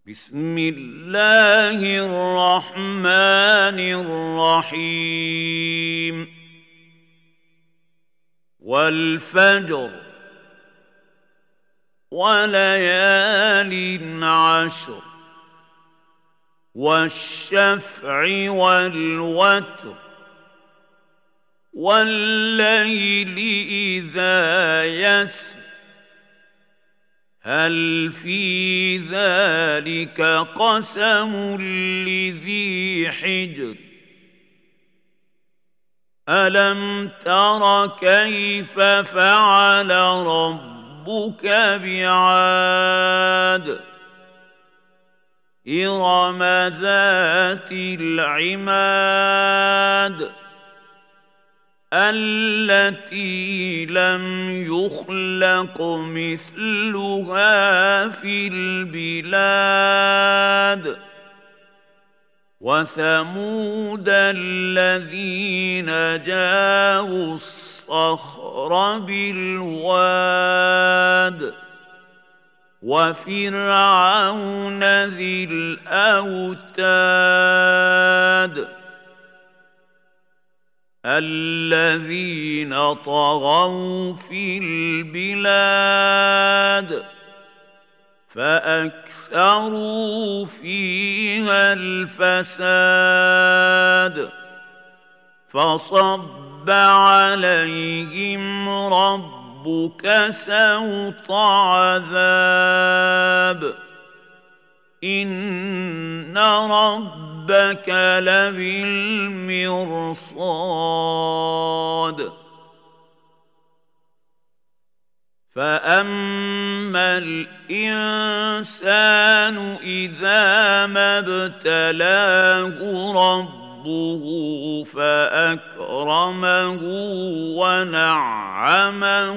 بسم الله الرحمن الرحيم والفجر وليال عشر والشفع والوتر والليل إذا يسر هل في ذلك قسم لذي حجر ألم تر كيف فعل ربك بعاد إرم ذات العماد التي لم يخلق مثلها في البلاد وثمود الذين جابوا الصخر بالواد وفرعون ذي الأوتاد الذين طغوا في البلاد فأكثروا فيها الفساد فصب عليهم ربك سوط عذاب إن ربك لبالمرصاد فأما الإنسان إذا ما ابتلاه ربه فأكرمه ونعمه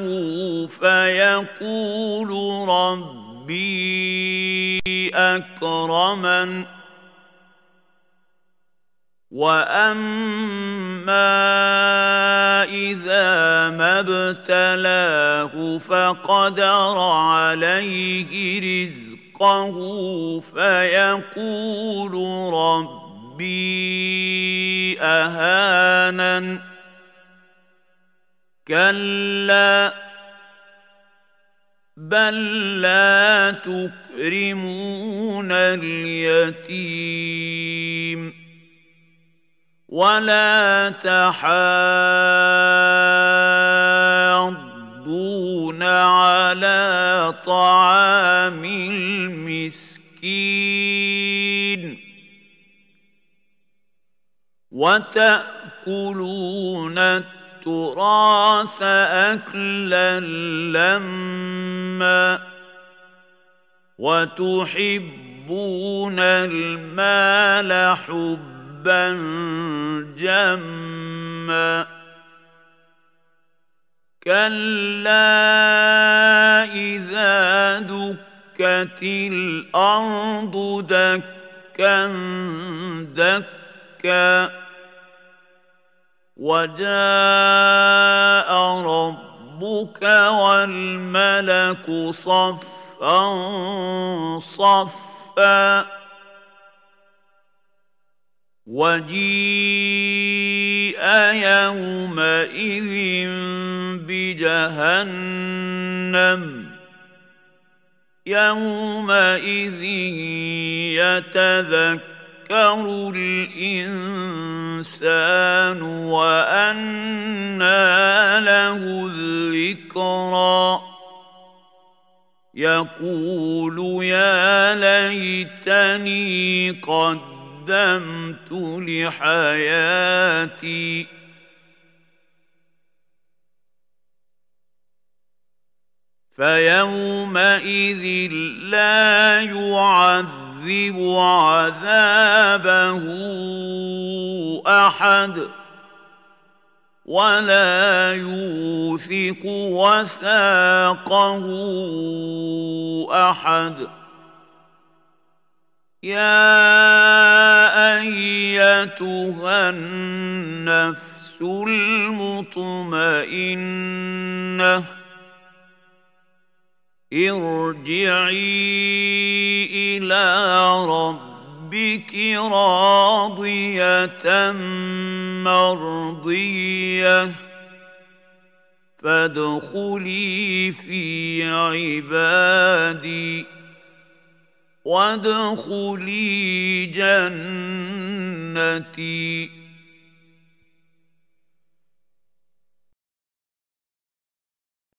فيقول ربي أكرمن وأما إذا ما ابتلاه فقدر عليه رزقه فيقول ربي أهانن كلا بل لا تكرمون اليتيم ولا تحاضون على طعام المسكين وتأكلون التراث أكلا لما وتحبون المال حبا جما كلا إذا دكت الأرض دكا دكا وجاء ربك والملك صفا صفا وجيء يومئذ بجهنم يومئذ يتذكر الإنسان وأنى له الذكرى يقول يا ليتني قدمت لحياتي فيومئذ لا يعذب عذابه أحد ولا يوثق وثاقه أحد يا أيتها النفس المطمئنة ارجعي إِلَىٰ رَبِّكِ رَاضِيَةً مَّرْضِيَّةً فَادْخُلِي فِي عِبَادِي وَادْخُلِي جَنَّتِي